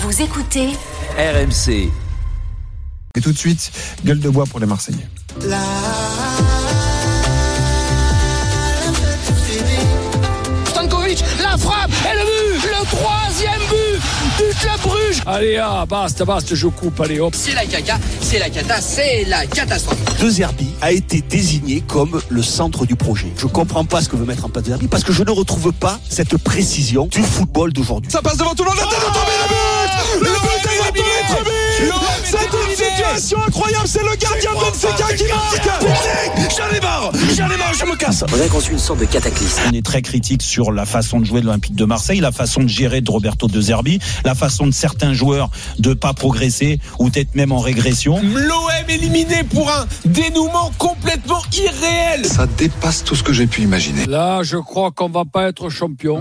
Vous écoutez RMC. Et tout de suite, gueule de bois pour les Marseillais. Stankovic, la frappe et le but, le troisième but du Club Bruges. Allez, basta, je coupe, allez hop. C'est la caca, c'est la cata, c'est la catastrophe. De Zerbi a été désigné comme le centre du projet. Je comprends pas ce que veut mettre en place De Zerbi parce que je ne retrouve pas cette précision du football d'aujourd'hui. Ça passe devant tout le monde, la tête de tomber, le but est but. C'est une situation incroyable, c'est le gardien de Benfica qui marque. J'en ai marre, je me casse. On a construit une sorte de cataclysme. On est très critique sur la façon de jouer de l'Olympique de Marseille, la façon de gérer de Roberto De Zerbi, la façon de certains joueurs de pas progresser ou d'être même en régression. L'OM éliminé pour un dénouement complètement irréel. Ça dépasse tout ce que j'ai pu imaginer. Là, je crois qu'on va pas être champion.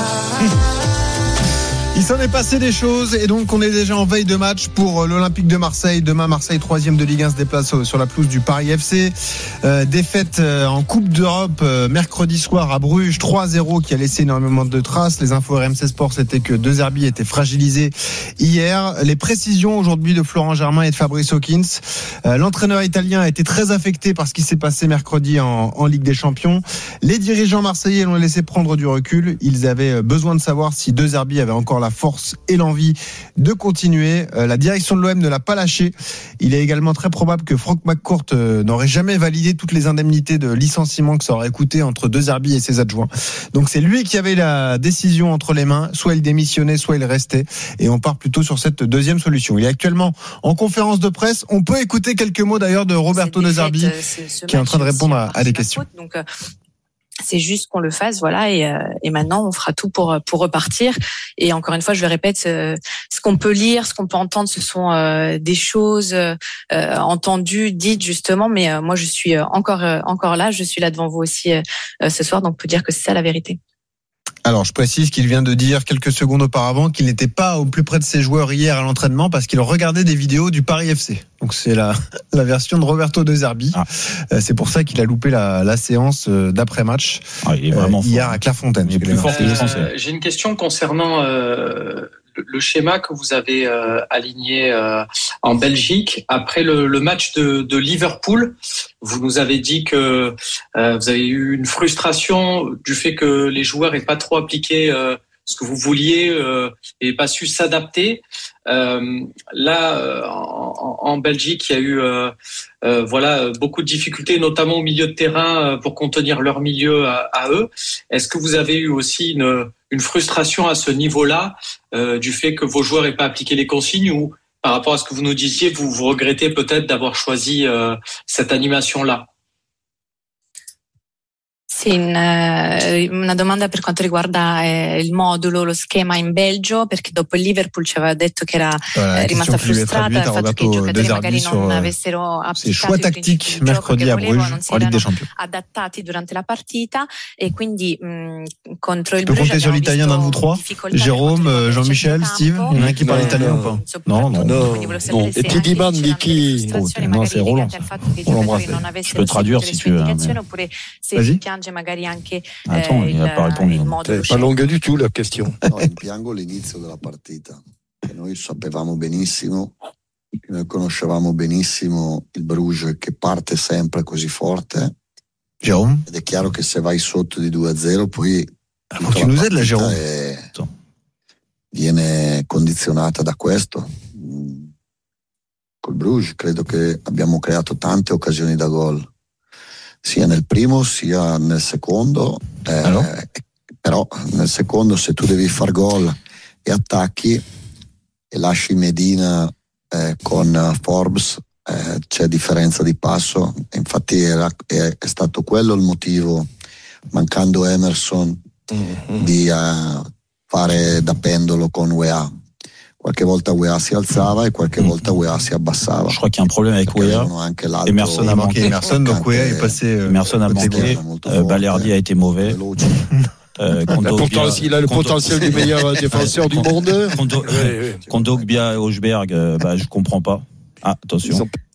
Il s'en est passé des choses et donc on est déjà en veille de match pour l'Olympique de Marseille. Demain, Marseille 3e de Ligue 1 se déplace sur la pelouse du Paris FC. Défaite en Coupe d'Europe mercredi soir à Bruges 3-0 qui a laissé énormément de traces. Les infos RMC Sport, c'était que De Zerbi était fragilisé hier. Les précisions aujourd'hui de Florent Germain et de Fabrice Hawkins. L'entraîneur italien a été très affecté par ce qui s'est passé mercredi en Ligue des Champions. Les dirigeants marseillais l'ont laissé prendre du recul. Ils avaient besoin de savoir si De Zerbi avait encore la force et l'envie de continuer. La direction de l'OM ne l'a pas lâché. Il est également très probable que Franck McCourt n'aurait jamais validé toutes les indemnités de licenciement que ça aurait coûté entre De Zerbi et ses adjoints. Donc c'est lui qui avait la décision entre les mains. Soit il démissionnait, soit il restait. Et on part plutôt sur cette deuxième solution. Il est actuellement en conférence de presse. On peut écouter quelques mots d'ailleurs de Roberto De Zerbi qui est en train de répondre à des questions. Donc, c'est juste qu'on le fasse, voilà, et maintenant on fera tout pour repartir. Et encore une fois, je le répète, ce qu'on peut lire, ce qu'on peut entendre, ce sont des choses entendues, dites justement. Mais moi, je suis encore là, je suis là devant vous aussi ce soir, donc on peut dire que c'est ça la vérité. Alors, je précise qu'il vient de dire quelques secondes auparavant qu'il n'était pas au plus près de ses joueurs hier à l'entraînement parce qu'il regardait des vidéos du Paris FC. Donc, c'est la version de Roberto De Zerbi. C'est pour ça qu'il a loupé la séance d'après-match hier à Clairefontaine. J'ai une question concernant le schéma que vous avez aligné en Belgique après le match de Liverpool. Vous nous avez dit que vous avez eu une frustration du fait que les joueurs n'aient pas trop appliqué ce que vous vouliez et pas su s'adapter. Là, en Belgique, il y a eu beaucoup de difficultés, notamment au milieu de terrain pour contenir leur milieu à eux. Est-ce que vous avez eu aussi une frustration à ce niveau-là du fait que vos joueurs n'aient pas appliqué les consignes ou par rapport à ce que vous nous disiez, vous regrettez peut-être d'avoir choisi cette animation-là? Sì, una domanda per quanto riguarda il modulo, lo schema in Belgio, perché dopo il Liverpool ci aveva detto che era rimasta frustrata dal fatto che i giocatori magari non avessero applicato i principi di gioco che volevano, non si erano adattati durante la partita e quindi contro il Bruges abbiamo visto difficoltà. Jérôme, Jean-Michel, Steve, il y en a qui parle italien ou pas? Non. Et tu dis bandi qui? Non, c'est Roland. Roland Brasset. Je peux traduire si tu veux. Vas-y. Magari anche il n'a pas répondu. Pas longue du tout la question. No, rimpiango l'inizio della partita, che noi sapevamo benissimo, noi conoscevamo benissimo il Bruges che parte sempre così forte. Jérôme. Ed è chiaro che se vai sotto di 2-0 poi tu nous aides là, Jérôme. Viene condizionata da questo. Col Bruges credo che abbiamo creato tante occasioni da gol. Sia nel primo sia nel secondo, però nel secondo se tu devi far gol e attacchi e lasci Medina con Forbes c'è differenza di passo, infatti è stato quello il motivo, mancando Emerson, di fare da pendolo con Weah. Qualche volta Weah si alzava e qualche volta Weah si abbassava. Je crois qu'il y a un problème avec Weah. Emerson a manqué. Donc Weah est passé. Emerson a manqué. Balerdi a été mauvais. Pourtant, il a le potentiel du meilleur défenseur du monde. Kondogbia et Hochberg, je comprends pas. Ah, attention.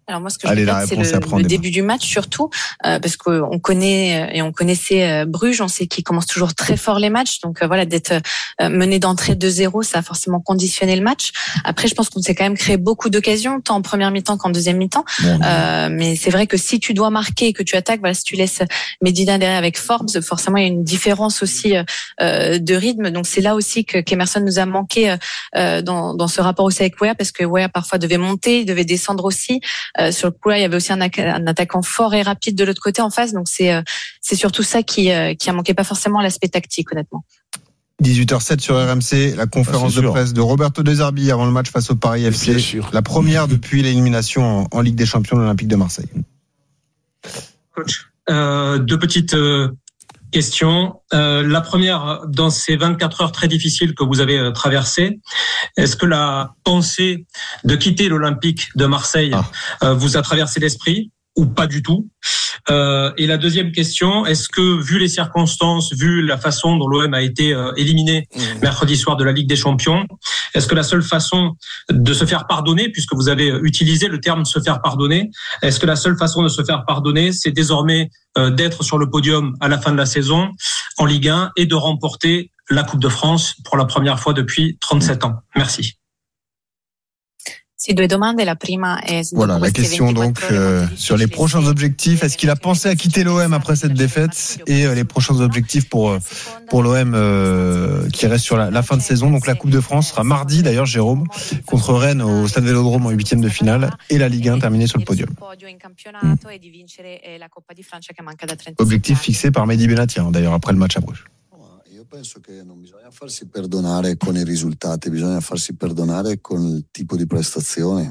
Alors moi, ce que je regrette, c'est le début du match surtout, parce qu'on connaît et on connaissait Bruges, on sait qu'ils commencent toujours très fort les matchs, donc voilà, d'être mené d'entrée 2-0, ça a forcément conditionné le match. Après, je pense qu'on s'est quand même créé beaucoup d'occasions, tant en première mi-temps qu'en deuxième mi-temps. Mais c'est vrai que si tu dois marquer et que tu attaques, voilà, si tu laisses Medina derrière avec Forbes, forcément il y a une différence aussi de rythme. Donc c'est là aussi qu'Emerson nous a manqué dans ce rapport aussi avec Weah, parce que Weah parfois devait monter, il devait descendre aussi. Sur le coup là, il y avait aussi un attaquant fort et rapide de l'autre côté en face, donc c'est surtout ça qui a manqué, pas forcément l'aspect tactique, honnêtement. 18h07 sur RMC, la conférence de presse de Roberto De Zerbi avant le match face au Paris FC, la première depuis l'élimination en Ligue des Champions de l'Olympique de Marseille. Coach, deux petites questions. La première, dans ces 24 heures très difficiles que vous avez traversées, est-ce que la pensée de quitter l'Olympique de Marseille vous a traversé l'esprit ou pas du tout? Et la deuxième question, est-ce que, vu les circonstances, vu la façon dont l'OM a été éliminé mercredi soir de la Ligue des Champions, est-ce que la seule façon de se faire pardonner, puisque vous avez utilisé le terme se faire pardonner, est-ce que la seule façon de se faire pardonner, c'est désormais d'être sur le podium à la fin de la saison en Ligue 1 et de remporter la Coupe de France pour la première fois depuis 37 ans? Merci. Voilà, la question donc sur les prochains objectifs. Est-ce qu'il a pensé à quitter l'OM après cette défaite, et les prochains objectifs pour l'OM qui reste sur la fin de saison. Donc la Coupe de France sera mardi d'ailleurs, Jérôme, contre Rennes au Stade Vélodrome en 8e de finale, et la Ligue 1 terminée sur le podium. Objectif fixé par Mehdi Benatia d'ailleurs après le match à Bruges. Penso che non bisogna farsi perdonare con i risultati, bisogna farsi perdonare con il tipo di prestazione,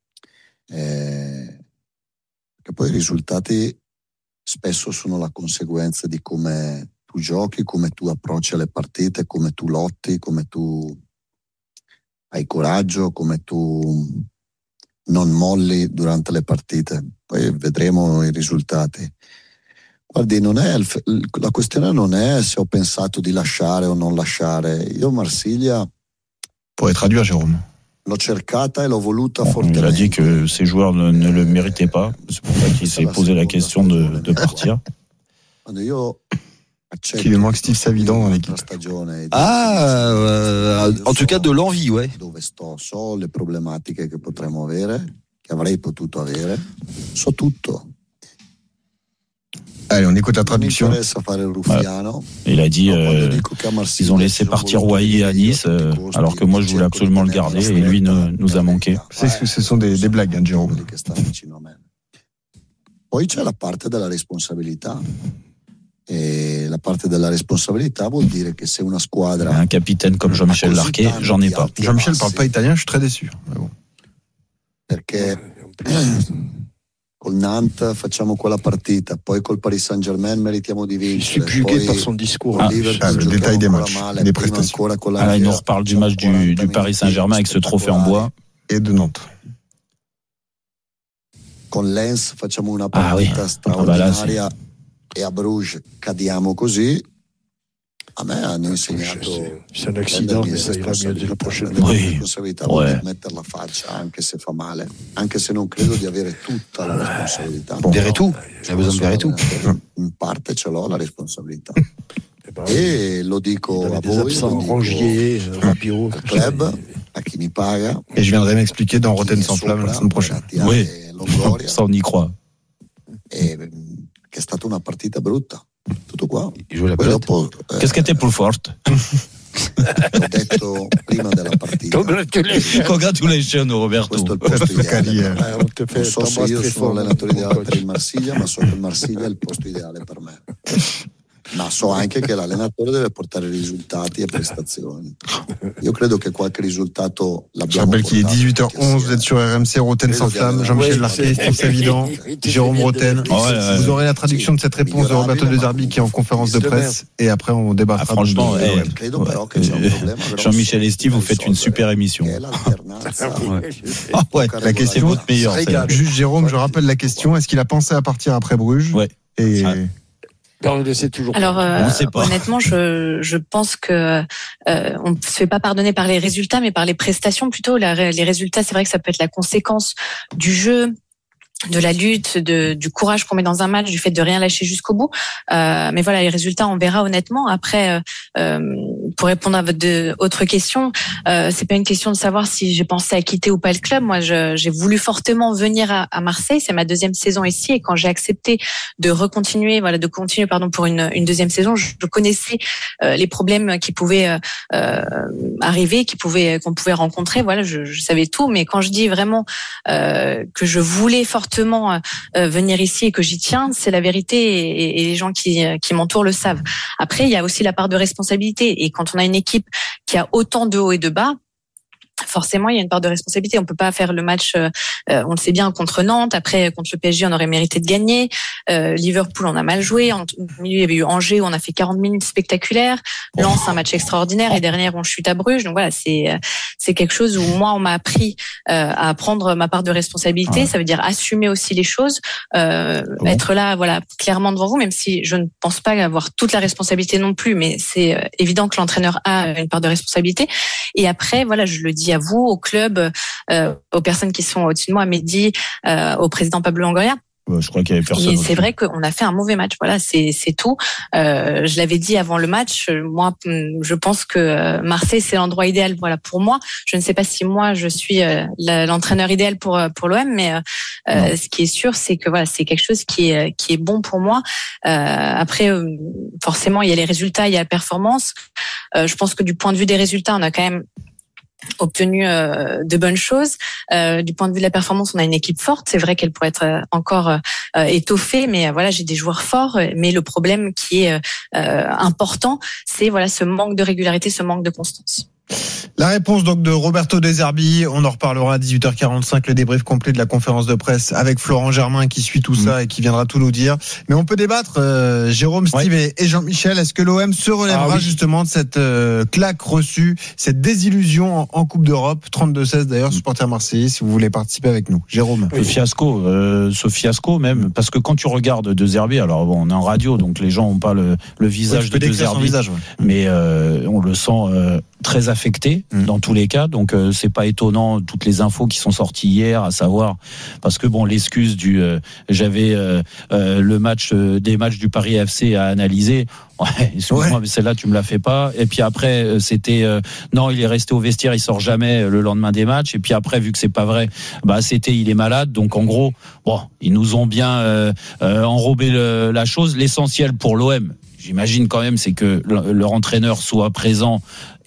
che poi i risultati spesso sono la conseguenza di come tu giochi, come tu approcci alle partite, come tu lotti, come tu hai coraggio, come tu non molli durante le partite. Poi vedremo i risultati. Guardi, la questione non è se ho pensato di lasciare o non lasciare. Io Marsiglia pourrait traduire, Jérôme. L'ho cercata e l'ho voluta fortemente. Il a dit que ses joueurs ne le méritaient pas. C'est pour ça qu'il s'est posé la question de partir. Qu'il lui manque Steve Savidan dans l'équipe. En tout cas de l'envie, ouais. Dove sto, so le problematiche che potremmo avere, che avrei potuto avere, so tutto. Allez, on écoute la traduction. Il a dit ils ont laissé partir Wai à Nice, alors que moi je voulais absolument le garder, et lui nous a manqué. Ce sont des blagues, hein, Jérôme. Poi c'è la parte della responsabilità. E la parte della responsabilità vuol dire che se una squadra. Un capitaine comme Jean-Michel Larquet, j'en ai pas. Jean-Michel parle pas italien, je suis très déçu. Bon. Perché col Nantes facciamo quella partita, poi col Paris Saint-Germain meritiamo di vincere. Je suis plus par son discours. Le détail des matchs, des prestations. Il nous reparle du match du Paris Saint-Germain avec ce trophée en bois. Et de Nantes. Con Lens facciamo una partita straordinaria e a Bruges cadiamo così. A me hanno insegnato c'est un accident, mais ça ira mieux la prochaine fois. La responsabilità vuol dire mettere la faccia anche se fa male, anche se non credo di avere tutta la responsabilità. Veretout, c'è bisogno di Veretout. In parte ce l'ho la responsabilità. E lo dico a voi, al club, a chi mi paga. Et je viendrai m'expliquer dans Rotten sans flamme la semaine prochaine. Oui, ça on y croit. E che è stata una partita brutta. Tutto qua. Qu'est-ce que t'es pour forte? L'ho detto prima della partita. Congratulations Roberto. Questo è il posto ideale. Non so se io sono l'allenatore ideale per il Marsiglia, ma so che il Marsiglia è il posto ideale per me. Ma so anche che l'allenatore deve portare risultati e prestazioni. Io credo che qualche risultato l'abbiamo portato. Je rappelle qu'il est 18h11, vous êtes sur RMC, Rotten sans flamme, Jean-Michel Larquet, Steve Savidan, Jérôme Rotten. Vous aurez la traduction de cette réponse de Roberto De Zerbi qui est en conférence de presse, et après on débattra. Franchement, Jean-Michel et Steve, vous faites une super émission. La question, c'est votre meilleur. Juste Jérôme, je rappelle la question, est-ce qu'il a pensé à partir après Bruges? Ouais. Alors honnêtement, je pense que on ne se fait pas pardonner par les résultats, mais par les prestations plutôt. Les résultats, c'est vrai que ça peut être la conséquence du jeu, la lutte, du courage qu'on met dans un match, du fait de rien lâcher jusqu'au bout. Mais voilà, les résultats, on verra honnêtement. Après, pour répondre à votre autre question, c'est pas une question de savoir si j'ai pensé à quitter ou pas le club. Moi, j'ai voulu fortement venir à Marseille. C'est ma deuxième saison ici, et quand j'ai accepté de continuer pour une deuxième saison, je connaissais les problèmes qui pouvaient arriver, qu'on pouvait rencontrer. Voilà, je savais tout. Mais quand je dis vraiment que je voulais fortement venir ici et que j'y tiens, c'est la vérité, et les gens qui m'entourent le savent. Après, il y a aussi la part de responsabilité, et quand on a une équipe qui a autant de hauts et de bas, forcément, il y a une part de responsabilité. On peut pas faire le match, on le sait bien, contre Nantes. Après, contre le PSG, on aurait mérité de gagner. Liverpool, on a mal joué. En milieu, il y avait eu Angers, où on a fait 40 minutes spectaculaires. Lens, un match extraordinaire. Et derrière, on chute à Bruges. Donc voilà, c'est quelque chose où moi, on m'a appris à prendre ma part de responsabilité. Ça veut dire assumer aussi les choses, être là, voilà, clairement devant vous, même si je ne pense pas avoir toute la responsabilité non plus. Mais c'est évident que l'entraîneur a une part de responsabilité. Et après, voilà, je le dis à vous, au club, aux personnes qui sont au-dessus de moi, à Mehdi, au président Pablo Longoria. Je crois qu'il y avait personne. Et c'est vrai qu'on a fait un mauvais match. Voilà, c'est tout. Je l'avais dit avant le match. Moi, je pense que Marseille, c'est l'endroit idéal. Voilà, pour moi. Je ne sais pas si moi je suis l'entraîneur idéal pour l'OM, mais ce qui est sûr, c'est que voilà, c'est quelque chose qui est bon pour moi. Après, forcément, il y a les résultats, il y a la performance. Je pense que du point de vue des résultats, on a quand même obtenu de bonnes choses. Du point de vue de la performance, on a une équipe forte. C'est vrai qu'elle pourrait être encore étoffée, mais voilà, j'ai des joueurs forts. Mais le problème qui est important, c'est voilà ce manque de régularité, ce manque de constance. La réponse donc de Roberto De Zerbi. On en reparlera à 18h45, le débrief complet de la conférence de presse avec Florent Germain qui suit tout ça et qui viendra tout nous dire. Mais on peut débattre, Jérôme, Steve et Jean-Michel. Est-ce que l'OM se relèvera justement de cette claque reçue, cette désillusion en Coupe d'Europe? 32-16 d'ailleurs, supporter marseillais, si vous voulez participer avec nous. Jérôme. Ce fiasco même, parce que quand tu regardes De Zerbi, alors bon, on est en radio, donc les gens n'ont pas le visage de De Zerbi, mais on le sent très affecté dans tous les cas, donc c'est pas étonnant toutes les infos qui sont sorties hier, à savoir parce que bon, l'excuse j'avais le match des matchs du Paris FC à analyser. Ouais, excuse-moi, mais celle-là tu me la fais pas. Et puis après c'était non, il est resté au vestiaire, il sort jamais le lendemain des matchs. Et puis après, vu que c'est pas vrai, c'était il est malade. Donc en gros, bon, ils nous ont bien enrobé la chose. L'essentiel pour l'OM, j'imagine quand même, c'est que leur entraîneur soit présent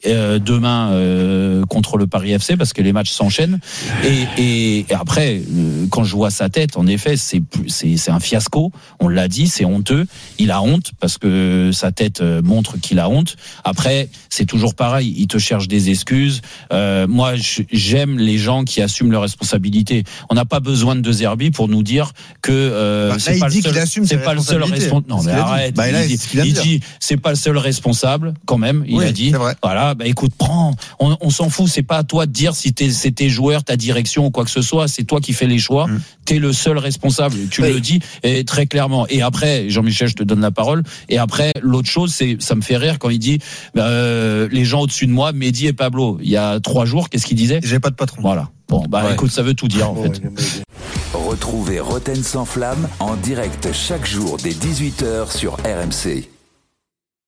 demain contre le Paris FC, parce que les matchs s'enchaînent, et après quand je vois sa tête, en effet c'est un fiasco, on l'a dit, c'est honteux, il a honte parce que sa tête montre qu'il a honte. Après c'est toujours pareil, il te cherche des excuses. Moi j'aime les gens qui assument leurs responsabilités. On n'a pas besoin de De Zerbi pour nous dire que c'est pas le seul responsable. Non mais arrête, il dit c'est pas le seul responsable quand même, il a dit voilà. Écoute, on s'en fout, c'est pas à toi de dire si c'est tes joueurs, ta direction ou quoi que ce soit, c'est toi qui fais les choix, t'es le seul responsable, tu le dis très clairement. Et après, Jean-Michel, je te donne la parole, et après, l'autre chose, ça me fait rire quand il dit les gens au-dessus de moi, Mehdi et Pablo, il y a 3 jours, qu'est-ce qu'il disait? J'ai pas de patron. Voilà. Bon, écoute, ça veut tout dire en fait. Retrouvez Roten sans flamme en direct chaque jour dès 18h sur RMC.